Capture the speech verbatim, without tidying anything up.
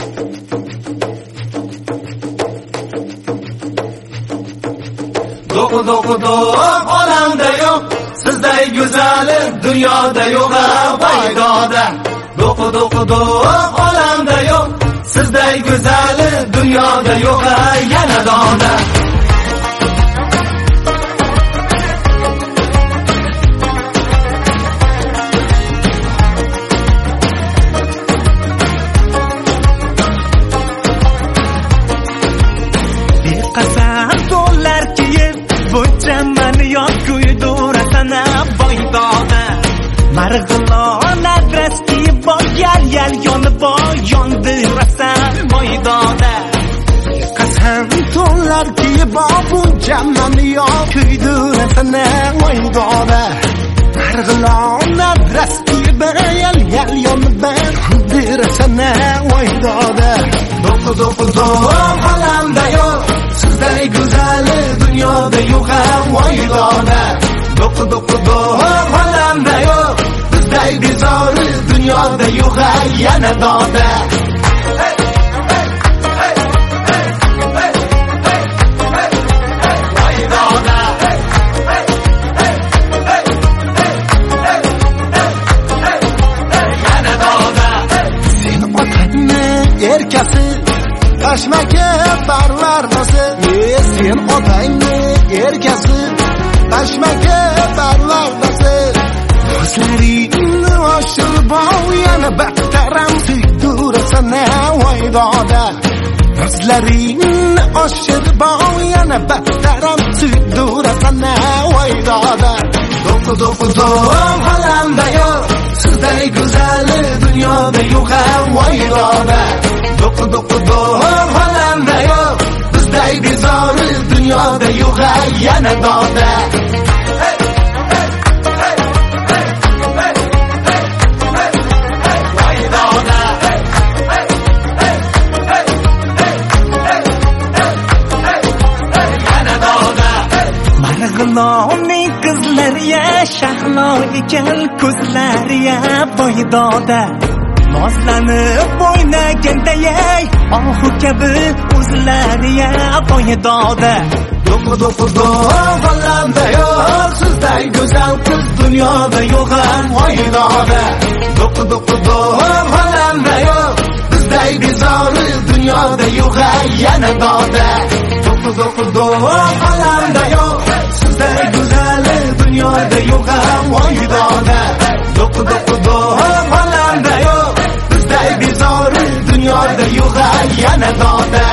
Do'q do'q do'q olamda yo'q, sizday go'zali dunyoda yo'q baydoda. Do'q do'q do'q olamda yo'q, sizday go'zali dunyoda yo'q yana doda. Qasam dollar kiyib bo'chaman yon kuydirasana boydoda. Marg'ilon adres kiyib boyal yal yonib boy yondirasan boydoda. Qasam dollar kiyib bo'chaman yon kuydirasana boydoda. Marg'ilon adres kiyib yal yal yonib boy yondirasana boydoda. Do'q do'q do'q olamda yo'q, sizday go'zali dunyoda yo'q voydoda. Do'q do'q do'q olamda yo'q, bizday bezori dunyoda yo'q yana doda. Erkasi Tashmaka parvardosi, sen otangni erkasi Tashmaka parvardosi. Ko'zlaringni oshirib yana baxtaram suydirasan voydoda. Ko'zlaringni oshirib yana baxtaram suydirasan voydoda. Do'q do'q do'q olamda yo'q, sizday go'zali dunyoda yo'q voydoda. Do'q do'q do'q olamda yo'q, bizday bezori dunyoda yo'q yana doda. Marg'ilonning qizlariya shahlo ekan ko'zlariya boydoda. Nozlanib o'ynagandayay ohu kabi o'zlariya boydoda. Do'q do'q do'q olamda yo'q, sizday go'zal qiz dunyoda yo'q voydoda. Do'q do'q do'q olamda yo'q, bizday bezori dunyoda yo'q yana doda. Do'q do'q do'q olamda yo'q, sizday go'zali dunyoda yo'q voydoda. Do'q do'q do'q olamda yo'q, bizday bezori dunyoda yo'q yana doda.